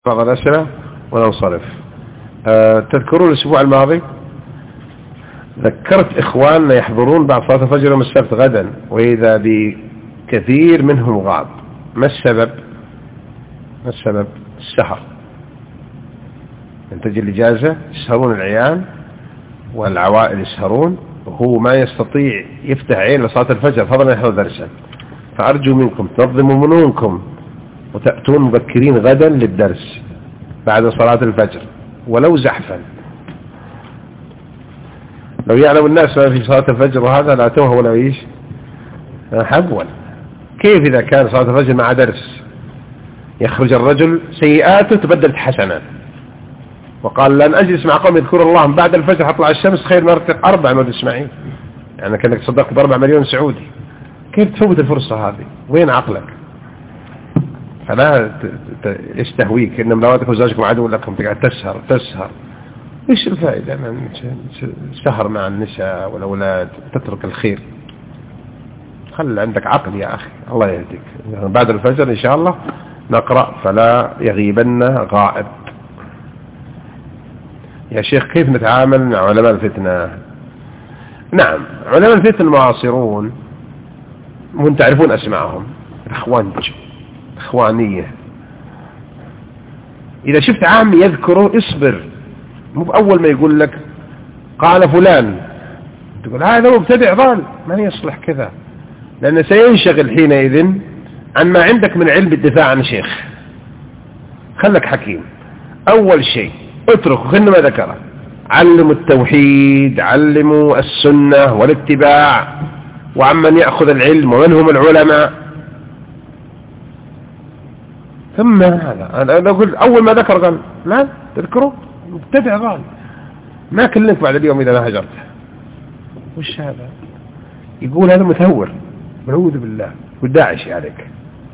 بعض الأسئلة وننصرف. تذكرون الأسبوع الماضي ذكرت إخواننا يحضرون بعد صلاة الفجر يوم السبت غدا، وإذا بكثير منهم غاب. ما السبب؟ السهر. تجي الإجازة يسهرون العيال والعوائل يسهرون، وهو ما يستطيع يفتح عين لصلاة الفجر فضلا يحضر درسا. فأرجو منكم تنظموا منونكم وتأتون مبكرين غدا للدرس بعد صلاة الفجر ولو زحفا. لو يعلم الناس ما في صلاة الفجر وهذا لا توه ولا يعيش حبوا. كيف إذا كان صلاة الفجر مع درس يخرج الرجل سيئاته تبدلت حسنات، وقال لن أجلس مع قوم يذكر الله بعد الفجر هطلع الشمس خير مرتق 4 مليون إسماعيل، يعني كأنك تصدقت ب4 مليون سعودي. كيف تفوت الفرصة هذه؟ وين عقلك؟ فلا يستهويك إن امرأتك وزوجكم عدو لكم تقعد تسهر. إيش الفائدة من سهر مع النساء والأولاد؟ تترك الخير. خل عندك عقل يا أخي، الله يهديك. بعد الفجر إن شاء الله نقرأ فلا يغيبن غائب. يا شيخ كيف نتعامل مع علماء الفتنة؟ نعم، علماء الفتنة المعاصرون وانت تعرفون أسماءهم، إخوانية. إذا شفت عام يذكره اصبر، مو بأول ما يقول لك قال فلان تقول هذا مبتدع ضال، ما يصلح كذا، لأنه سينشغل حينئذ عن ما عندك من علم الدفاع عن شيخ. خلك حكيم. أول شيء اتركوا خلنا ما ذكره، علموا التوحيد، علموا السنة والاتباع وعمن يأخذ العلم ومن هم العلماء. ثم هذا أنا أقول أول ما ذكر قال لا تذكروا مبتدع ضال، ما كلمك بعد اليوم إذا ما هجرته. وش هذا؟ يقول هذا متهور، نعوذ بالله، وداعش عليك.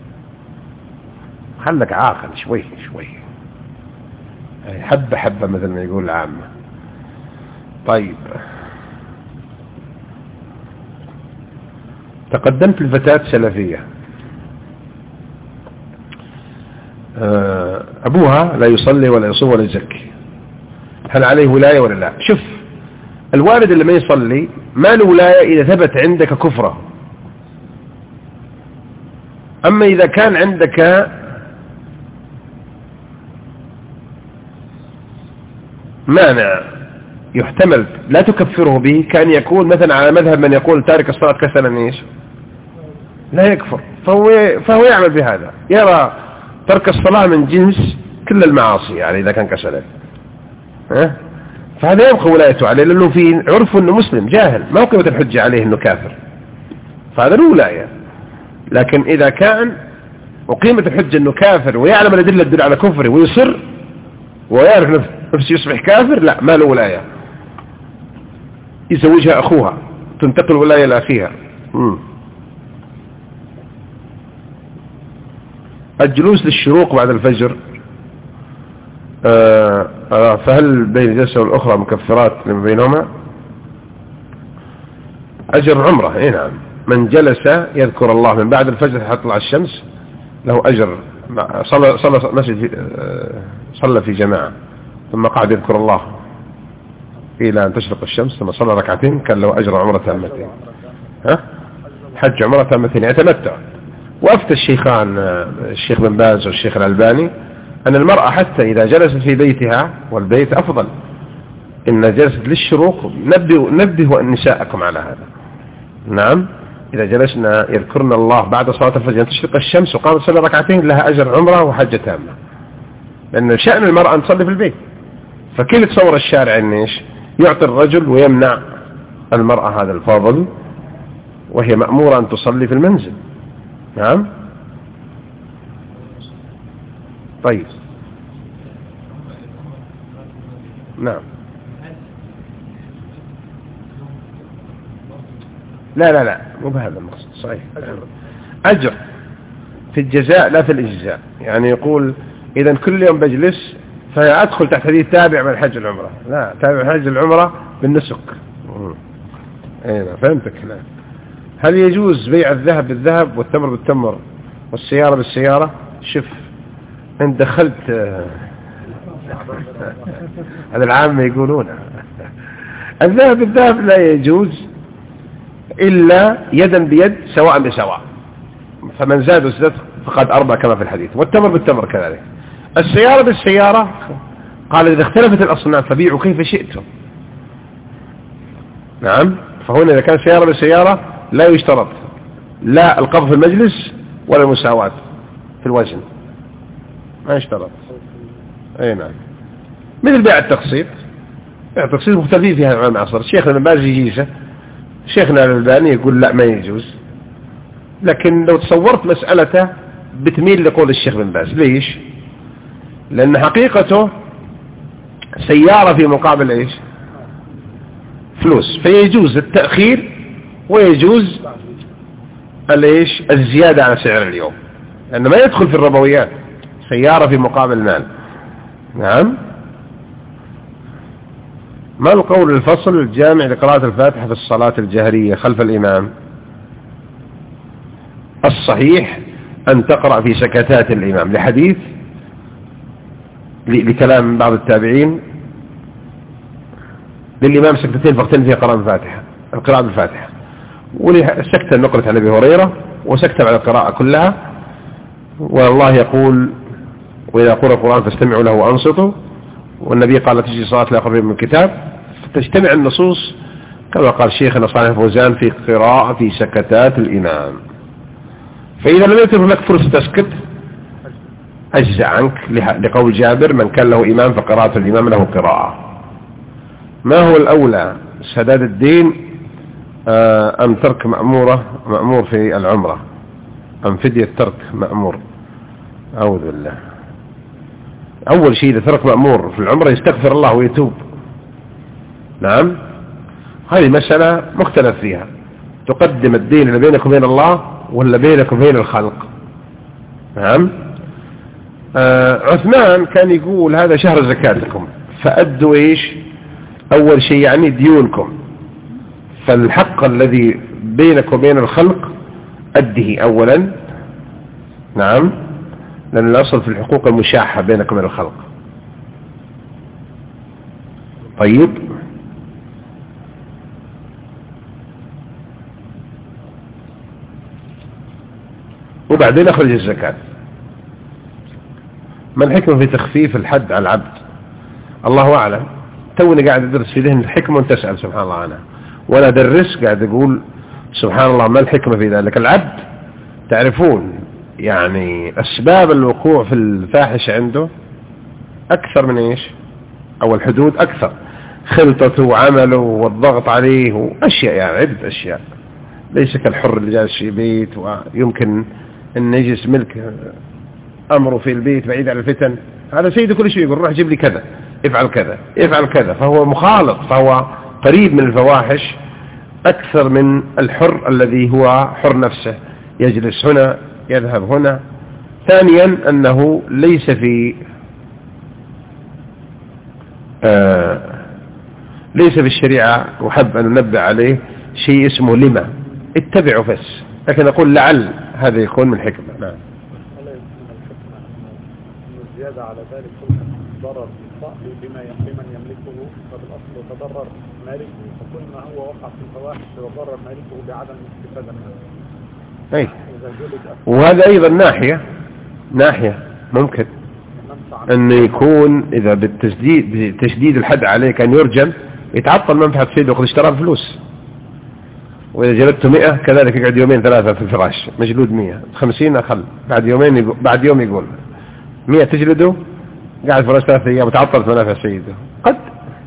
خلك عاقل شوي حبة مثل ما يقول العامة. طيب، تقدمت لفتاة سلفية، أبوها لا يصلي ولا يصوم ولا يزكي، هل عليه ولاية ولا لا؟ شوف، الوالد اللي ما يصلي ما له ولاية إذا ثبت عندك كفره. أما إذا كان عندك مانع يحتمل لا تكفره به، كان يكون مثلا على مذهب من يقول تارك الصلاة كسلا ايش؟ لا يكفر، فهو يعمل بهذا، يرى ترك الصلاة من جنس كل المعاصي، يعني إذا كان كسلا فهذا يبقى ولايته عليه، لأنه في عرفه أنه مسلم جاهل، ما قيمة الحجة عليه أنه كافر، فهذا له ولاية. لكن إذا كان وقيمة الحجة أنه كافر ويعلم الأدلة تدل على كفره ويصر ويعرف نفسه يصبح كافر، لا، ما له ولاية. يزوجها أخوها، تنتقل ولاية لأخيها. الجلوس للشروق بعد الفجر، فهل بين الجلسة والأخرى مكفرات لما بينهما؟ أجر عمره. إيه نعم، من جلس يذكر الله من بعد الفجر حتى تطلع الشمس له أجر. صلى في جماعة ثم قعد يذكر الله إلى أن تشرق الشمس ثم صلى ركعتين كان له أجر عمرة تامتين. حج عمرة تامتين يتمتع. وأفتى الشيخان الشيخ بن باز والشيخ الألباني أن المرأة حتى إذا جلست في بيتها، والبيت أفضل، إن جلست للشروق نبهوا نساءكم على هذا. نعم، إذا جلسنا يذكرنا الله بعد صلاة الفجر تشرق الشمس وقامت تصلي ركعتين لها أجر عمرة وحجة تامة، لأن شأن المرأة أن تصلي في البيت. فكيف تصور الشارع إن إيش يعطي الرجل ويمنع المرأة هذا الفضل وهي مأمورة أن تصلي في المنزل؟ نعم. طيب، نعم، لا مو بهذا المقصد. صحيح، أجر في الجزاء لا في الإجزاء. يعني يقول إذا كل يوم بجلس فأدخل تحت حديث تابع من الحج العمرة، لا، تابع الحج العمرة بالنسك. أيوة فهمتك. لا، هل يجوز بيع الذهب بالذهب والتمر بالتمر والسيارة بالسيارة؟ شوف، انت دخلت هذا العامة يقولون الذهب بالذهب لا يجوز إلا يدا بيد سواء بسواء، فمن زاد وزاد فقد أربع كما في الحديث، والتمر بالتمر كذلك. السيارة بالسيارة قال إذا اختلفت الأصناف فبيعوا كيف شئتم. نعم، فهنا إذا كان سيارة بالسيارة لا يشترط لا القبض في المجلس ولا المساواة في الوزن، ما يشترط. أي نعم، مثل بيع التقسيط. بيع التقسيط مختلفين فيها العلماء العصر. شيخنا ابن باز يجيزه، شيخنا الألباني يقول لا ما يجوز. لكن لو تصورت مسألته بتميل لقول الشيخ بن باز. ليش؟ لأن حقيقته سيارة في مقابل إيش؟ فلوس، فيجوز التأخير ويجوز الإيش؟ الزيادة على سعر اليوم، لأنه ما يدخل في الربويات. سيارة في مقابل مال. نعم. ما القول الفصل الجامع لقراءة الفاتحة في الصلاة الجهرية خلف الإمام؟ الصحيح أن تقرأ في سكتات الإمام، لحديث لكلام بعض التابعين للإمام سكتتين فقتين فيها القراءة بالفاتحة، والسكتة نقلت عن أبي هريرة وسكتة على القراءة كلها. والله يقول وإذا قرأ القرآن فاستمعوا له وأنصتوا، والنبي قال تجي صلاة لا قريب من الكتاب. تجتمع النصوص كما قال شيخنا صالح الفوزان في قراءة في سكتات الإمام. فإذا لم يترك لك فرصة تسكت أجزع عنك، لقول جابر من كان له إمام فقراءة الإمام له قراءة. ما هو الأولى سداد الدين أم ترك مأمور في العمرة، أم فدية ترك مأمور؟ أعوذ بالله. أول شيء إذا ترك مأمور في العمرة يستغفر الله ويتوب. نعم، هذه مسألة مختلف فيها. تقدم الدين اللي بينك وبين الله ولا بينك وبين الخلق؟ نعم. عثمان كان يقول هذا شهر زكاتكم فأدوا إيش؟ أول شيء يعني ديونكم، فالحق الذي بينك وبين الخلق أده أولا. نعم، لأن الأصل في الحقوق المشاحة بينك وبين الخلق. طيب، وبعدين أخرج الزكاة. ما الحكمة في تخفيف الحد على العبد؟ الله أعلم. توني قاعد أدرس في ذهن الحكمة وانت تسأل سبحان الله عنها، وأنا أدرس قاعد أقول سبحان الله ما الحكمة في ذلك. العبد تعرفون يعني أسباب الوقوع في الفاحش عنده أكثر من إيش؟ أو الحدود أكثر، خلطته وعمله والضغط عليه وأشياء، يعني عدة أشياء. ليس كالحر اللي جالس في بيت ويمكن أن يجلس ملك أمره في البيت بعيد عن الفتن. هذا سيد كل شيء يقول روح جيب لي كذا، افعل كذا، افعل كذا، فهو مخالط، فهو قريب من الفواحش أكثر من الحر الذي هو حر نفسه، يجلس هنا يذهب هنا. ثانيا أنه ليس في الشريعة، وحب أن ننبه عليه شيء اسمه لما، اتبعوا بس، لكن أقول لعل هذا يكون من حكمة. نعم. الزيادة على ذلك ضرر بما لمن يملكه، فبالأصل تضرر مالكه، فكل ما هو وقع في الفواحش وضرر مالكه بعدم الاستفادة منه. أي، وهذا أيضا ناحية ممكن أن يكون إذا بتشديد الحد عليه كان يرجم يتعطل منفعة سيده وقد اشترى بفلوس. وإذا جلدته 100 كذلك يقعد يومين ثلاثة في الفراش مجلود 100 50 أخل، بعد يوم يقول 100 تجلده قاعد فراش 3 أيام وتعطلت منافع سيده. قد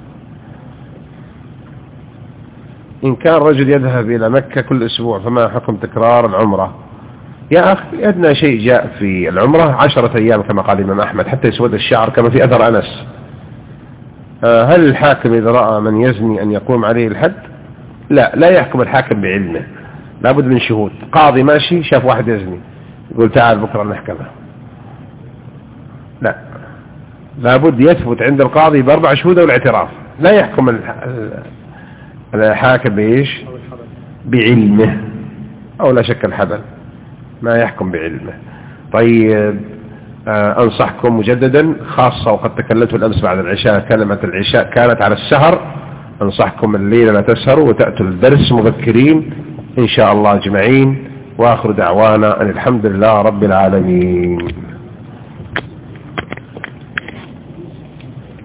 إن كان رجل يذهب إلى مكة كل أسبوع فما حكم تكرار العمرة؟ يا أخي أدنى شيء جاء في العمرة 10 أيام كما قال الإمام أحمد حتى يسود الشعر كما في أثر أنس. هل الحاكم إذا رأى من يزني أن يقوم عليه الحد؟ لا يحكم الحاكم بعلمه، لابد من شهود. قاضي ماشي شاف واحد يزني يقول تعال بكرة نحكمه، لا، لابد يثبت عند القاضي ب4 شهود والاعتراف. لا يحكم الحاكم بإيش؟ بعلمه، أو لا شك الحبل ما يحكم بعلمه. طيب، أنصحكم مجددا، خاصة وقد تكلمت الأمس بعد العشاء، كلمة العشاء كانت على السهر، أنصحكم الليلة لا تسهروا وتأتوا الدرس مبكرين إن شاء الله أجمعين. وآخر دعوانا أن الحمد لله رب العالمين.